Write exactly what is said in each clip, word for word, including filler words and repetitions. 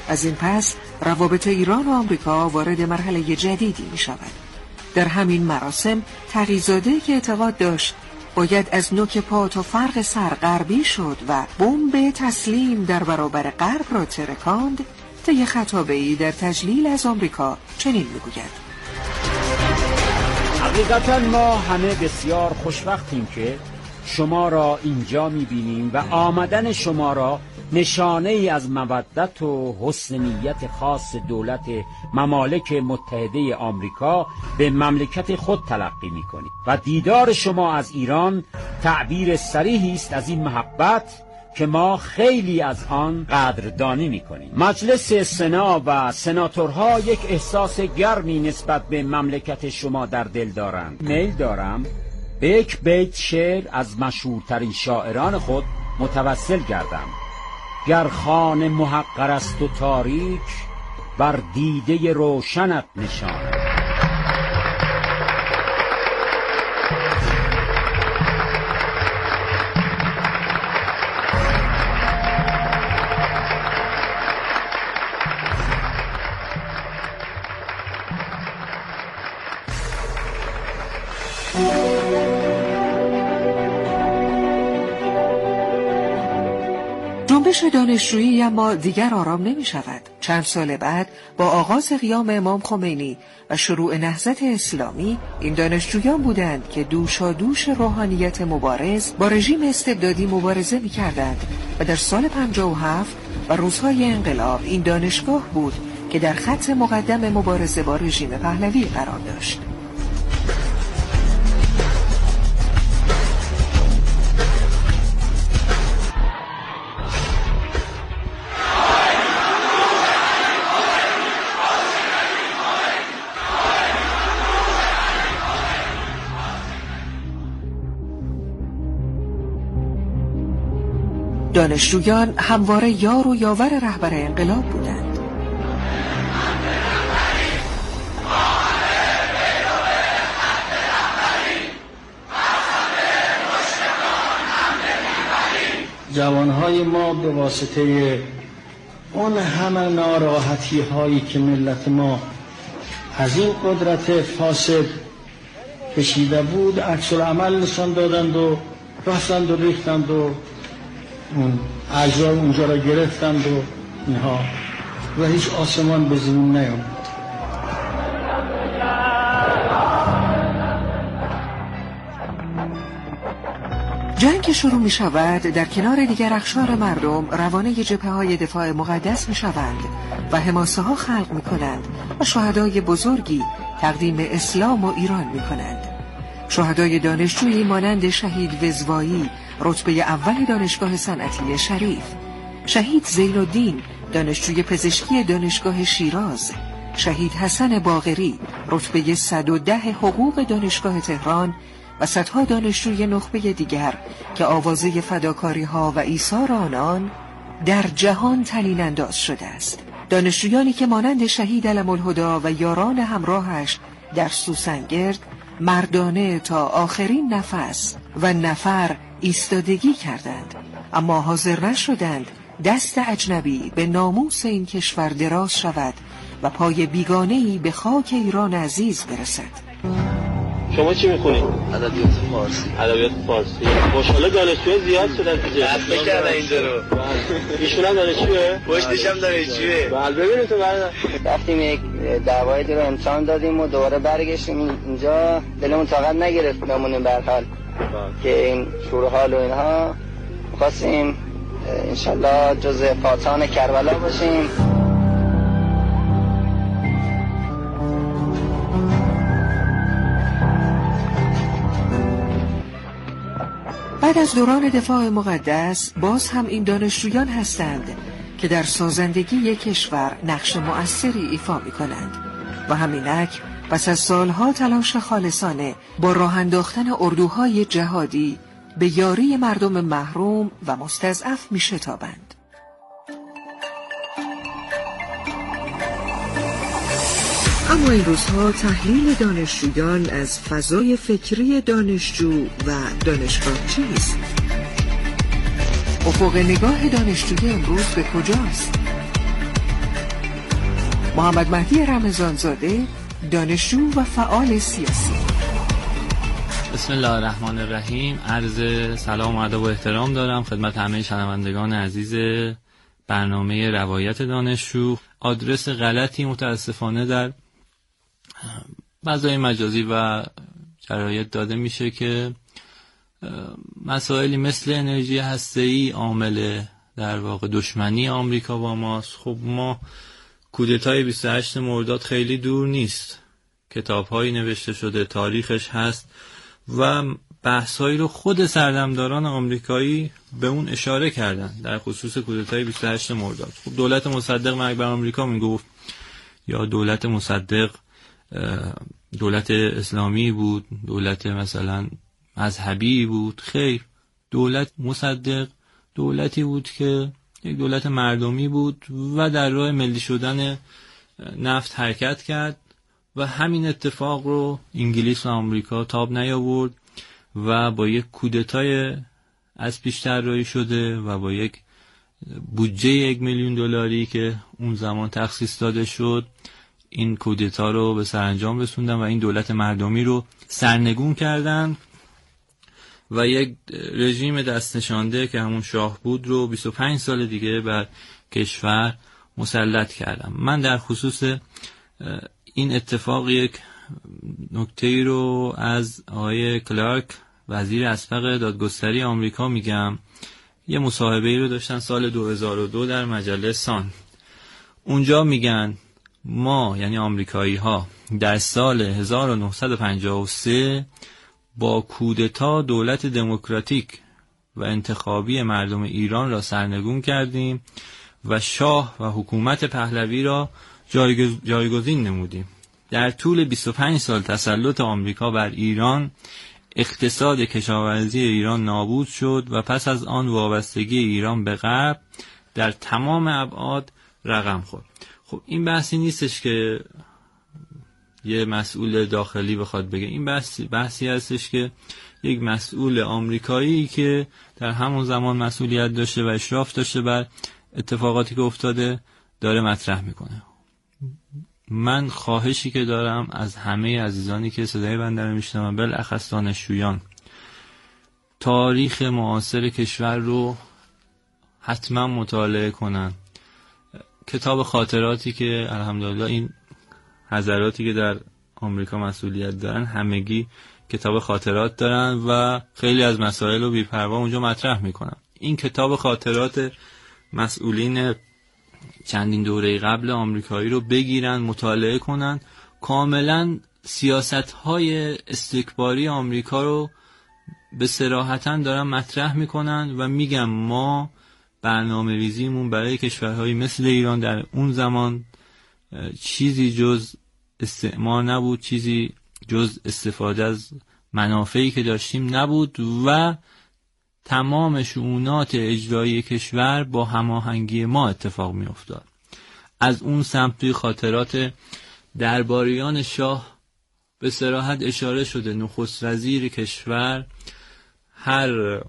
از این پس روابط ایران و آمریکا وارد مرحله جدیدی می شود. در همین مراسم تقی‌زاده که اعتقاد داشت باید از نوک پا تا فرق سر غربی شد و بمب تسلیم در برابر غرب را ترکاند، طی خطابه‌ای در تجلیل از آمریکا چنین می‌گوید: حقیقتا ما همه بسیار خوشوقتیم که شما را اینجا می‌بینیم و آمدن شما را نشانه ای از مودت و حسن نیت خاص دولت ممالک متحده آمریکا به مملکت خود تلقی می‌کنیم و دیدار شما از ایران تعبیر صریحی است از این محبت که ما خیلی از آن قدردانی می‌کنیم. مجلس سنا و سناتورها یک احساس گرمی نسبت به مملکت شما در دل دارند. میل دارم به یک بیت شعر از مشهورترین شاعران خود متوسل گردم: گر خانه محقر است و تاریک، بر دیده روشنت نشان. جنبش دانشجویی اما دیگر آرام نمی شود. چند سال بعد با آغاز قیام امام خمینی و شروع نهضت اسلامی، این دانشجویان بودند که دوشا دوش روحانیت مبارز با رژیم استبدادی مبارزه می کردند و در سال پنجاه و هفت و روزهای انقلاب این دانشگاه بود که در خط مقدم مبارزه با رژیم پهلوی قرار داشت. دانشجویان همواره یار و یاور رهبر انقلاب بودند. جوانهای ما به واسطه اون همه ناراحتی هایی که ملت ما از این قدرت فاسد کشیده بود عکس العمل نشان دادند و رفتند و ریختند و اون اجزا اونجا را گرفتند و اینها و هیچ آسمان به زمین نیامد. جنگ که شروع می شود در کنار دیگر اقشار مردم روانه جبهه های دفاع مقدس می شوند و حماسه ها خلق می کنند و شهدای بزرگی تقدیم اسلام و ایران می کنند. شهدای دانشجویی مانند شهید وزوایی، رتبه اول دانشگاه صنعتی شریف، شهید زین الدین، دانشجوی پزشکی دانشگاه شیراز، شهید حسن باقری، رتبه صد و ده حقوق دانشگاه تهران و صدها دانشجوی نخبه دیگر که آوازه فداکاری ها و ایثار آنان در جهان طنین انداز شده است. دانشجویانی که مانند شهید علم الهدی و یاران همراهش در سوسنگرد مردانه تا آخرین نفس و نفر ایستادگی کردند، اما حاضر نشدند دست اجنبی به ناموس این کشور دراز شود و پای بیگانه‌ای به خاک ایران عزیز برسد. شما چی میخونید؟ ادبیات فارسی. ادبیات فارسی. ماشاءالله دانشجو زیاد شدن تو جشن. دست بکردن اینجا رو. ایشون هم دانشجوه؟ پشتش هم دانشجوه. بله ببینید تو برادر. رفتیم یک دعوایی رو امتحان دادیم و دوباره برگشتیم اینجا، دلمون طاقت نگرفت بمونیم به هر حال. که این شور حال و اینها خواستیم انشالله جز فاتحان کربلا باشیم. بعد از دوران دفاع مقدس باز هم این دانشجویان هستند که در سازندگی کشور نقش مؤثری ایفا می کنند و همینک پس از سالها تلاش خالصانه با راه انداختن اردوهای جهادی به یاری مردم محروم و مستضعف می شتابند. اما این روزها تحلیل دانشجویان از فضای فکری دانشجو و دانشگاه چیست؟ افق نگاه دانشجوی امروز به کجاست؟ محمد مهدی رمضانزاده، دانشجو و فعال سیاسی. بسم الله الرحمن الرحیم. عرض سلام و ادب و احترام دارم خدمت همه شنوندگان عزیز برنامه روایت دانشجو. آدرس غلطی متاسفانه در فضای مجازی و شرایط داده میشه که مسائلی مثل انرژی هسته‌ای عامل در واقع دشمنی آمریکا با ماست. خب ما کودتای بیست و هشتم مرداد خیلی دور نیست، کتاب‌هایی نوشته شده، تاریخش هست و بحث‌هایی رو خود سردمداران آمریکایی به اون اشاره کردن در خصوص کودتای بیست و هشتم مرداد. خب دولت مصدق مرگ بر آمریکا میگفت یا دولت مصدق دولت اسلامی بود، دولت مثلا مذهبی بود. خیر، دولت مصدق دولتی بود که یک دولت مردمی بود و در راه ملی شدن نفت حرکت کرد و همین اتفاق رو انگلیس و آمریکا تاب نیاورد و با یک کودتای از پیش طراحی شده و با یک بودجه یک میلیون دلاری که اون زمان تخصیص داده شد این کودتا رو به سرانجام رسوندن و این دولت مردمی رو سرنگون کردن و یک رژیم دست نشانده که همون شاه بود رو بیست و پنج سال دیگه بر کشور مسلط کردن. من در خصوص این اتفاق یک نکته‌ای رو از آقای کلارک وزیر اسبق دادگستری آمریکا میگم. یه مصاحبه‌ای رو داشتن سال دو هزار و دو در مجله سان. اونجا میگن ما یعنی آمریکایی ها در سال هزار و نهصد و پنجاه و سه با کودتا دولت دموکراتیک و انتخابی مردم ایران را سرنگون کردیم و شاه و حکومت پهلوی را جایگزین نمودیم. در طول بیست و پنج سال تسلط آمریکا بر ایران اقتصاد کشاورزی ایران نابود شد و پس از آن وابستگی ایران به غرب در تمام ابعاد رقم خورد. خب این بحثی نیستش که یه مسئول داخلی بخواد بگه، این بحثی, بحثی هستش که یک مسئول آمریکایی که در همون زمان مسئولیت داشته و اشراف داشته بر اتفاقاتی که افتاده داره مطرح میکنه. من خواهشی که دارم از همه عزیزانی که صدای بنده رو میشنون، بالاخص دانشجویان، تاریخ معاصر کشور رو حتما مطالعه کنن. کتاب خاطراتی که الحمدلله این حضراتی که در آمریکا مسئولیت دارن همگی کتاب خاطرات دارن و خیلی از مسائل رو بی‌پروا اونجا مطرح میکنن. این کتاب خاطرات مسئولین چندین دوره قبل آمریکایی رو بگیرن، مطالعه کنن، کاملا سیاست‌های استکباری آمریکا رو به صراحتاً دارن مطرح میکنن و میگن ما برنامه ریزیمون برای کشورهایی مثل ایران در اون زمان چیزی جز استعمار نبود، چیزی جز استفاده از منافعی که داشتیم نبود و تمام شؤونات اجرایی کشور با هماهنگی ما اتفاق می افتاد. از اون سمت توی خاطرات درباریان شاه به صراحت اشاره شده. نخست وزیر کشور هر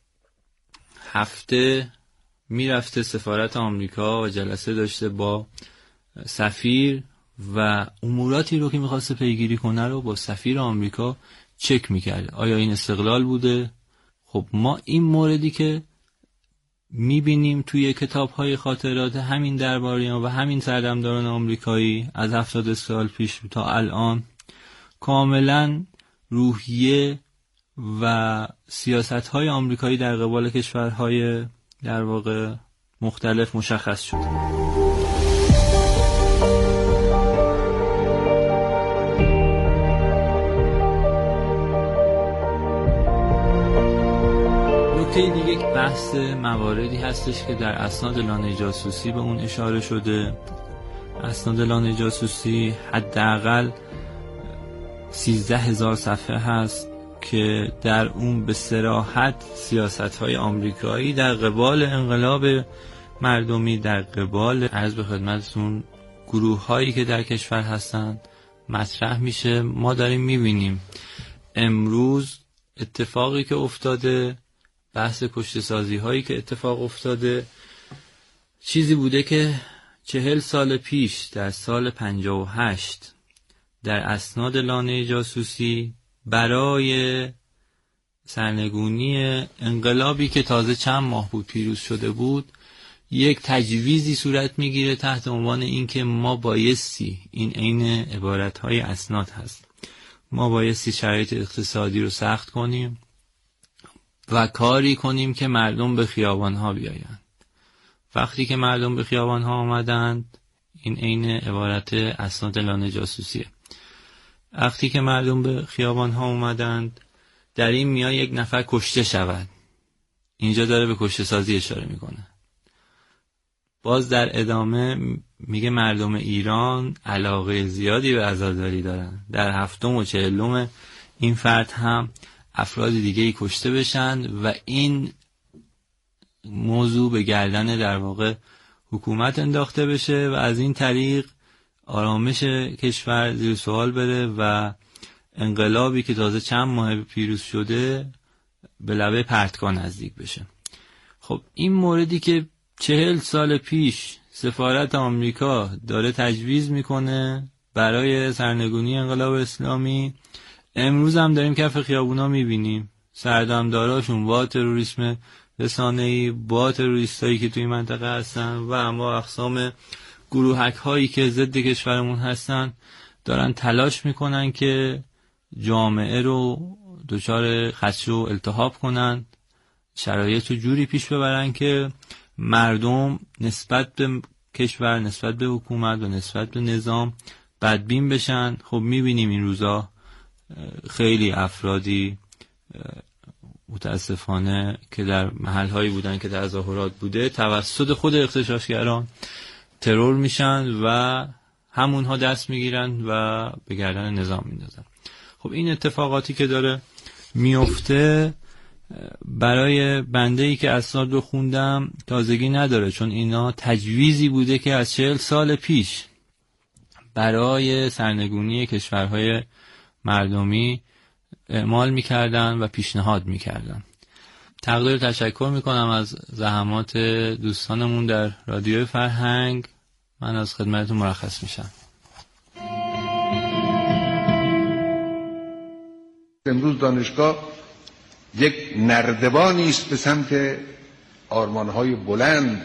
هفته میرفته سفارت آمریکا و جلسه داشته با سفیر و اموراتی رو که میخواسته پیگیری کنه رو با سفیر آمریکا چک میکرد. آیا این استقلال بوده؟ خب ما این موردی که میبینیم توی کتاب‌های خاطرات همین درباریان و همین سردمداران آمریکایی از هفتاد سال پیش تا الان کاملا روحیه و سیاست‌های آمریکایی در قبال کشورهای در واقع مختلف مشخص شده. نکته دیگه یک بحث مواردی هستش که در اسناد لانه جاسوسی به اون اشاره شده. اسناد لانه جاسوسی حداقل سیزده هزار صفحه هست که در اون به صراحت سیاست‌های آمریکایی در قبال انقلاب مردمی، در قبال عرض به خدمتتون گروه‌هایی که در کشور هستن مطرح میشه. ما داریم میبینیم امروز اتفاقی که افتاده، بحث کشته سازی هایی که اتفاق افتاده، چیزی بوده که چهل سال پیش در سال پنجاه و هشت در اسناد لانه جاسوسی برای سرنگونی انقلابی که تازه چند ماه بود پیروز شده بود یک تجویزی صورت میگیره تحت عنوان اینکه ما بایستی، این عین عبارتهای اسناد هست، ما بایستی شرایط اقتصادی رو سخت کنیم و کاری کنیم که مردم به خیابانها بیایند. وقتی که مردم به خیابانها آمدند، این عین عبارت اسناد لانه جاسوسیه، وقتی که مردم به خیابانها اومدند در این میان یک نفر کشته شود. اینجا داره به کشته سازی اشاره میکنه. باز در ادامه میگه مردم ایران علاقه زیادی به عزاداری دارن. در هفتم و چهلم این فرد هم افراد دیگه‌ای کشته بشن و این موضوع به گردن در واقع حکومت انداخته بشه و از این طریق آرامش کشور زیر سوال بره و انقلابی که تازه چند ماه پیروز شده به لبه پرتگاه نزدیک بشه. خب این موردی که چهل سال پیش سفارت آمریکا داره تجویز میکنه برای سرنگونی انقلاب اسلامی، امروز هم داریم کف خیابونا میبینیم سردمداراشون با تروریسم رسانه‌ای، با تروریستایی که توی منطقه هستن و اما اقسام گروهک هایی که ضد کشورمون هستن دارن تلاش میکنن که جامعه رو دچار خدش و التهاب کنن، شرایط رو جوری پیش ببرن که مردم نسبت به کشور، نسبت به حکومت و نسبت به نظام بدبین بشن. خب میبینیم این روزا خیلی افرادی متاسفانه که در محلهایی بودن که تظاهرات بوده توسط خود اغتشاشگران ترور میشن و همونها دست میگیرن و به گردن نظام میندازن. خب این اتفاقاتی که داره میفته برای بنده‌ای که اسناد رو خوندم تازگی نداره، چون اینا تجویزی بوده که از چهل سال پیش برای سرنگونی کشورهای مردمی اعمال میکردن و پیشنهاد میکردن. تقدیر تشکر میکنم از زحمات دوستانمون در رادیو فرهنگ. من از خدمتتون مرخص میشم. امروز دانشگاه یک نردبانی است به سمت آرمانهای بلند.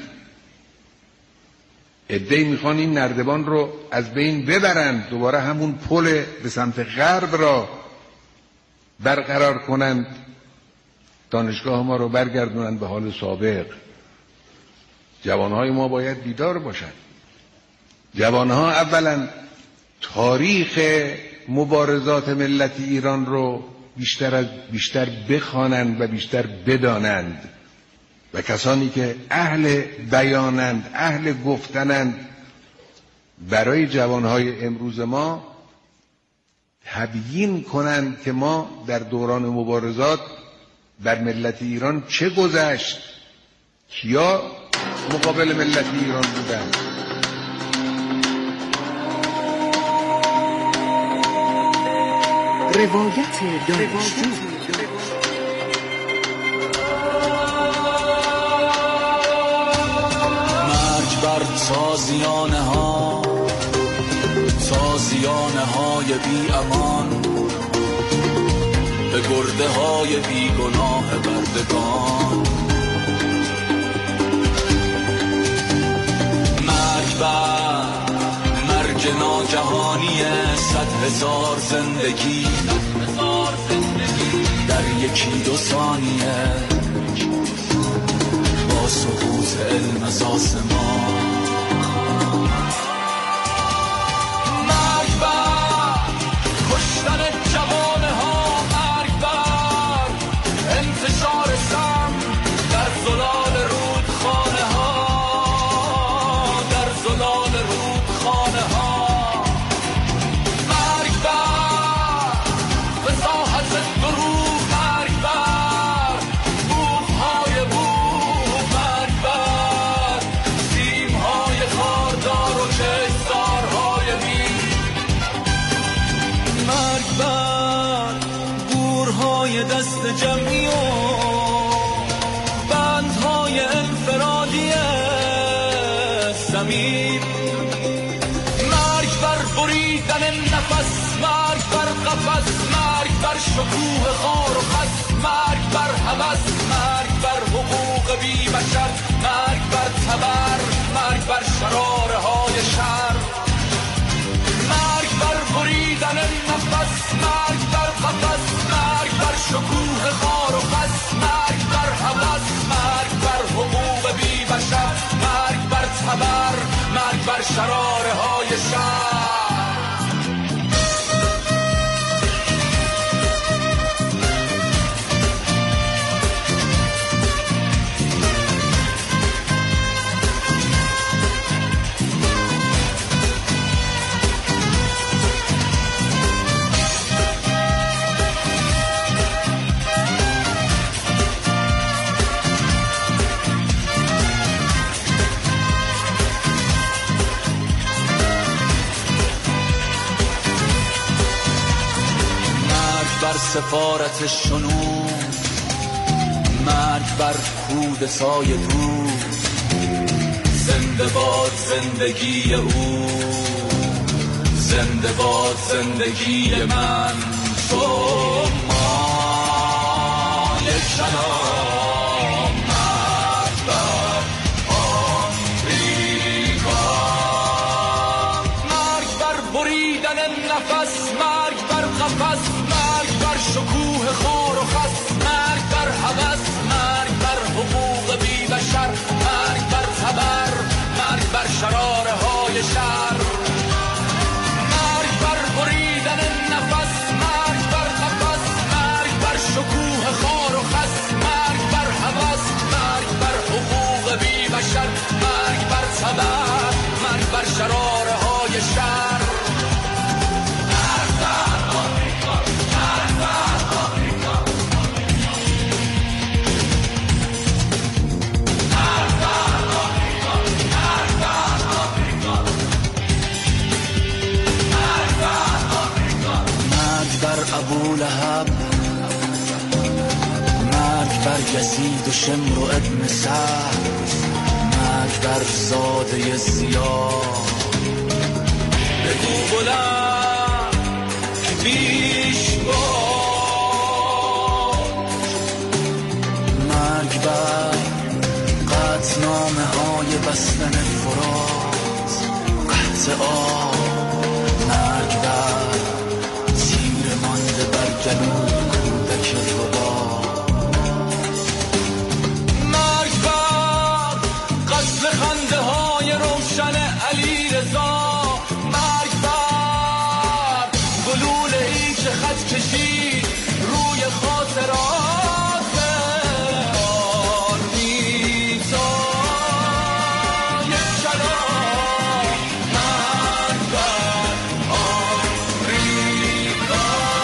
عده‌ای میخوان این نردبان رو از بین ببرند، دوباره همون پل به سمت غرب را برقرار کنند، دانشگاه ما رو برگردونند به حال سابق. جوانهای ما باید بیدار باشند. جوانها اولا تاریخ مبارزات ملت ایران رو بیشتر از بیشتر بخوانند و بیشتر بدانند و کسانی که اهل بیانند، اهل گفتنند، برای جوانهای امروز ما تبیین کنند که ما در دوران مبارزات بر ملت ایران چه گذشت، کیا مقابل ملت ایران بودند. روایت دانشجو. مرگ بر تازیانه ها، تازیانه های بی امان، به گرده های بی گناه بردگان. مرگ بر مرگ ناگهانی صد هزار زندگی در یکی دو ثانیه با سقوط علم از آسمان. مرگ بر کشتن جوانه ها، مرگ بر انتشار سم در زلال رودخانه ها، در زلال رودخانه ها. مرگ بر فضاحت دروغ، مرگ بر بوق‌های بوق، مرگ بر سیم‌های خاردار و کشتارهای بی. مرگ بر گورهای دست جمعی و بندهای انفرادی سمیر. بریدن نفس، مرگ بر قفس، مرگ بر شکوه خار و خس، مرگ بر هوس، مرگ بر حقوق بی بشر، مرگ بر تبر، مرگ بر شراره های شر، مرگ بر بریدن نفس، مرگ بر قفس، مرگ بر شکوه خار و خس، مرگ بر هوس، مرگ بر حقوق بی بشر، مرگ بر تبر، مرگ بر شراره های شر. سفارت شنود، مرگ بر کود سایه دود، زنده باد زندگی او، زنده باد زندگی من، تو مال شنام، مرگ بر آمریکا، مرگ بر بریدن نفس، مرگ بر قفس، شکوه خار و خس، مرگ بر هوس، مرگ بر حقوق بی بشر، مرگ بر تبر، مرگ بر شراره های شر، مرگ بر بریدن نفس، مرگ بر قفس، مرگ بر شکوه خار و خس، مرگ بر هوس، مرگ بر حقوق بی بشر، مرگ بر تبر، مرگ بر شراره های شر. ابو لهب، مرگ بر یزید و شمر و ابن سعد، مرگ بر زاده سیاه، بگو بلند که پیش باش، مرگ بر قطعنامه های بستن فرات، قحط آب، مرگ بر جنوب کودک خدا، مرگ بر قتل خنده های روشن علی رضا، مرگ بر گلوله ای که خط کشید روی خاطرات آرمیتا، یک کلام، مرگ بر آمریکا.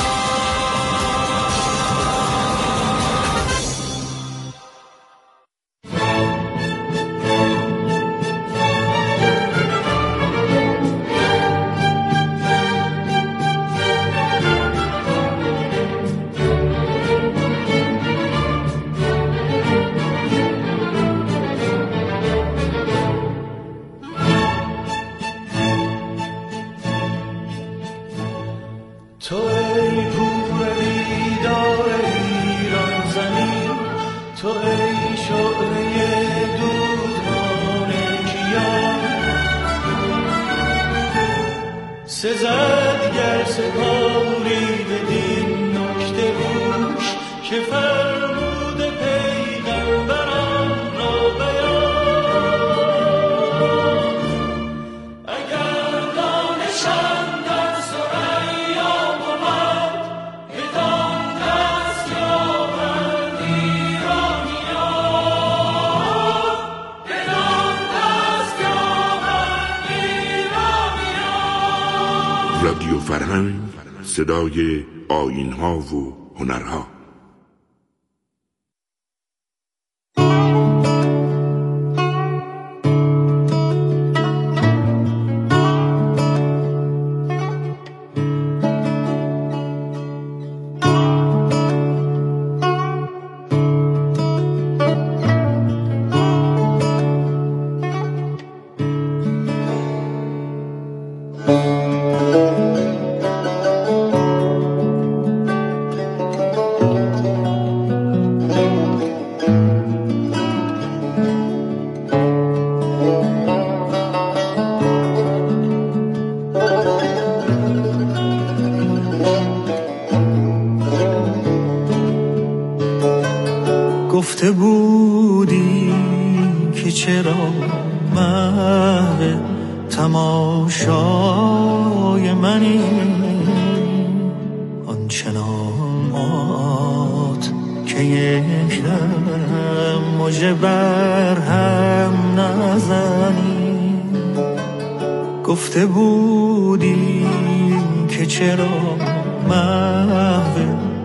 تو ای پور بیدار ایران زمین، تو ای شعله دودمان کیان، سزد گر سپاری بدین نکته گوش که فرمود پیغمبران را بیان، اگر دانشم در ثریا بود بدان دست یابند ایرانیان، بدان دست یابند ایرانیان. رادیو فرهنگ، صدای آیین‌ها و هنرها. Thank you. گفته بودی که چرا محو تماشای منی، آنچنان مات که یک دم مژه بر هم نزنی. گفته بودی که چرا محو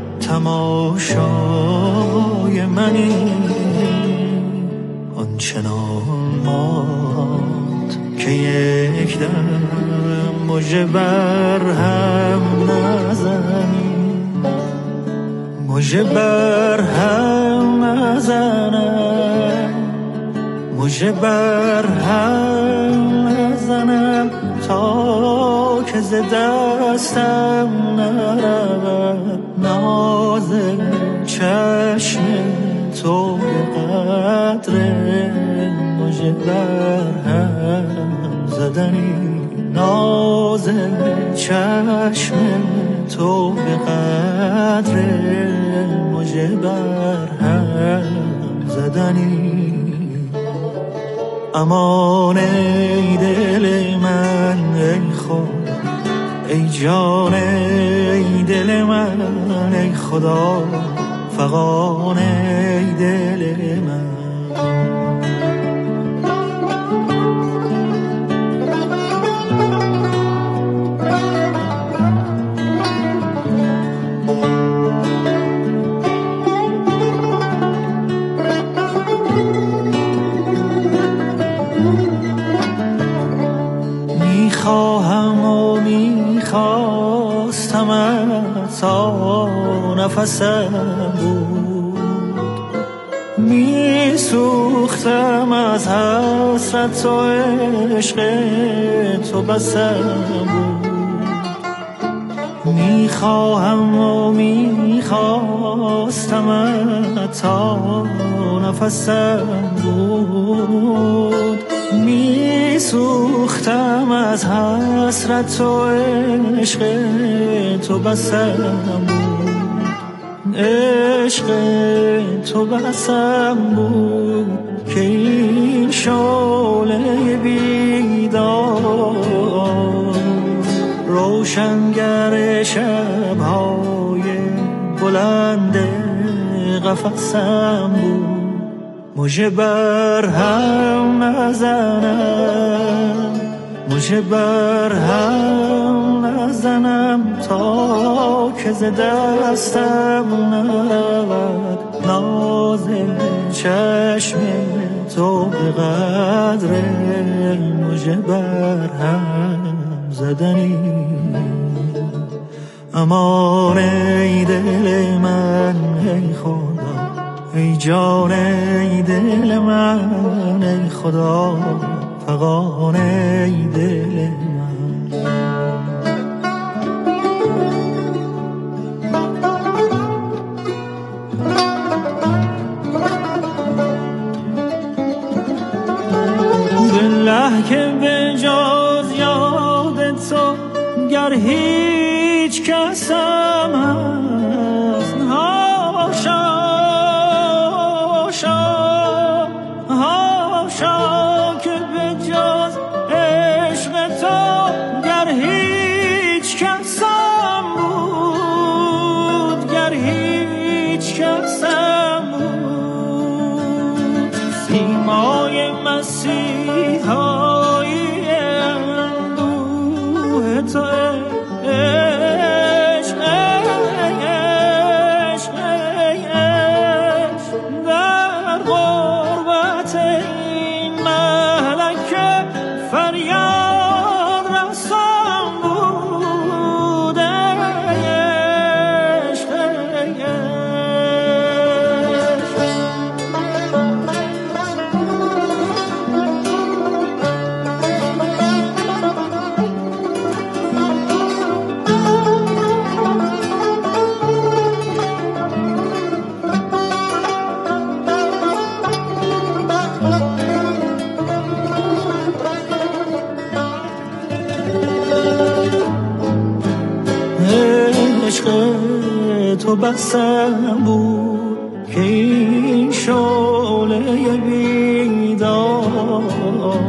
تماشای منی، آنچنان مات که یک دم مژه بر هم نزنی. مژه بر هم نزنم، مژه بر هم نزنم تا که ز دستم نرود ناز چشم تو به قدر مژه بر هم زدنی. ناز چشم تو به قدر مژه بر هم زدنی. امان ای دل من ای خدا، ای جان ای دل من ای خدا، فغان ای دل من. میخواهم و میخواستم تا نفسم بود، میسوختم از حسرت و عشق تو بسم بود. میخواهم و میخواستم تا نفسم بود، میسوختم از حسرت و عشق تو بسم بود. عشق تو بسم بود که این شعله بیدار روشنگر شب‌های بلند قفسم بود. مژه بر هم نزنم، مژه بر هم نزنم تا که ز دستم نرود ناز چشم تو به قدر مژه بر هم زدنی. امان ای دل من ای خدا، ای جان ای دل من ای خدا، فغان ای دل من. دله که به جز یاد تو گر هیچ کسم هست، هاشا هاشا که به جز عشق تو گر هیچ کسم بود، گر هیچ کسم بود. سیمای مسیحایی اندوه تو عشق عشق عشق در غربت این ملکه فریاد رسان بود. عشق عشق تو بسم بود که این شعله بیدار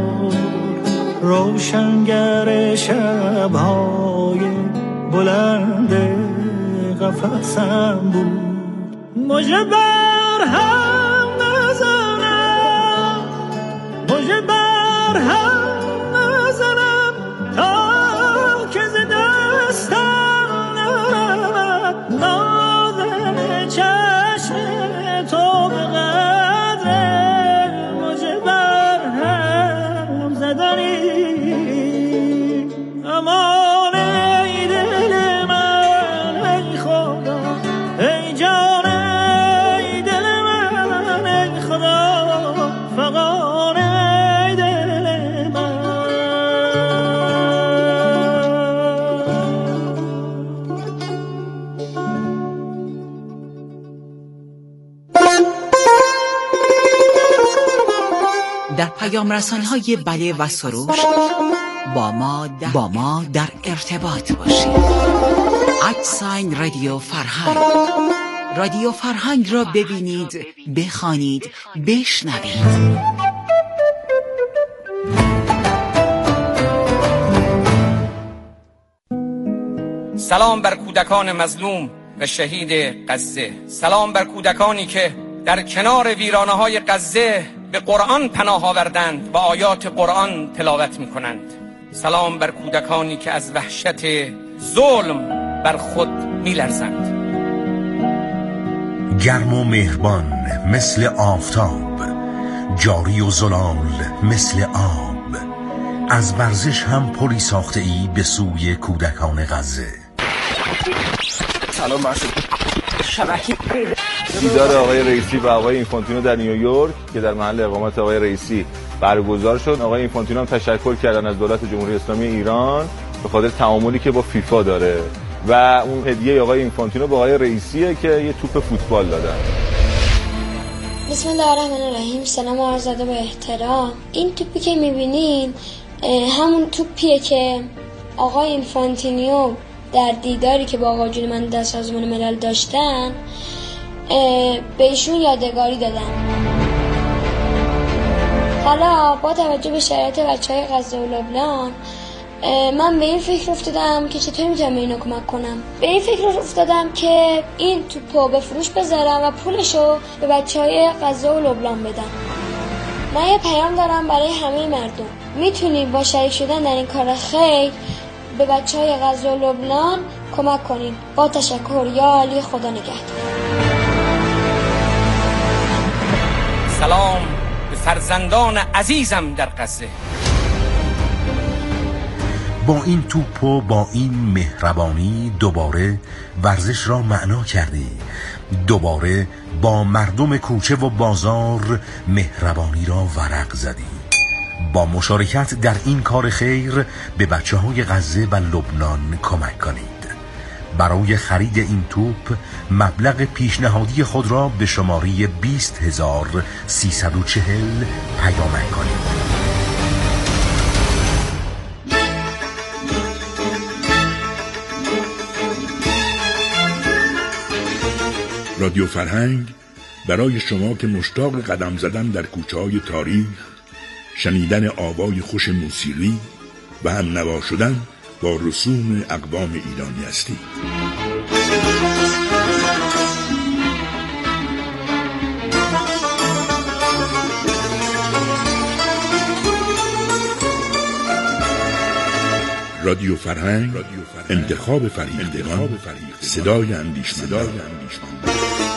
روشنگر شب‌های بلند قفسم بود. مژه بر هم نزنم، مژه بر هم نزنم تا که ز دستم نرود نازل چشم تو به قدر مژه بر هم زدنی. امان ای دل من ای خدا، ای جان ای دل من ای خدا، فغان ای دل من. در پیام رسان‌های بله و سروش با ما در, با ما در ارتباط باشید. ادساین رادیو فرهنگ. رادیو فرهنگ را ببینید، بخوانید، بشنوید. سلام بر کودکان مظلوم و شهید غزه. سلام بر کودکانی که در کنار ویرانه‌های غزه به قرآن پناه آوردند و آیات قرآن تلاوت می‌کنند. سلام بر کودکانی که از وحشت ظلم بر خود می‌لرزند. گرم و مهربان مثل آفتاب، جاری و زلال مثل آب، از ورزش هم پلی ساخته ای به سوی کودکان غزه. سلام بر شبکه دیدار آقای رئیسی و آقای اینفانتینو در نیویورک که در محل اقامت آقای رئیسی برگزار شد. آقای اینفانتینو هم تشکر کردن از دولت جمهوری اسلامی ایران به خاطر تعاملی که با فیفا داره و اون هدیه آقای اینفانتینو به آقای رئیسیه که یه توپ فوتبال دادن. بسم الله الرحمن الرحیم. سلام و عرض ادب و احترام. این توپی که می‌بینین همون توپیه که آقای اینفانتینیو در دیداری که با آقا جون من در سازمان ملل داشتن به ایشون یادگاری دادن. حالا با توجه به شرایط بچهای غزه و لبنان من به این فکر افتادم که چطوری میتونم به اینو کمک کنم. به این فکر افتادم که این توپو به فروش بذارم و پولشو به بچهای غزه و لبنان بدم. من یه پیام دارم برای همه مردم. میتونیم با شریک شدن در این کار خیر به بچهای غزه و لبنان کمک کنیم. با تشکر. یا علی، خدا نگهدار. سلام به فرزندان عزیزم در غزه. با این توپ و با این مهربانی دوباره ورزش را معنا کردی. دوباره با مردم کوچه و بازار مهربانی را ورق زدی. با مشارکت در این کار خیر به بچه های غزه و لبنان کمک کنید. برای خرید این توپ مبلغ پیشنهادی خود را به شماره بیست هزار و سیصد و چهل پیامک کنید. رادیو فرهنگ برای شما که مشتاق قدم زدن در کوچه‌های تاریخ، شنیدن آوای خوش موسیقی و هم نوا شدن با رسوم اقوام ایرانی هستید. رادیو فرهنگ، انتخاب فریختگان، صدای اندیشمندان.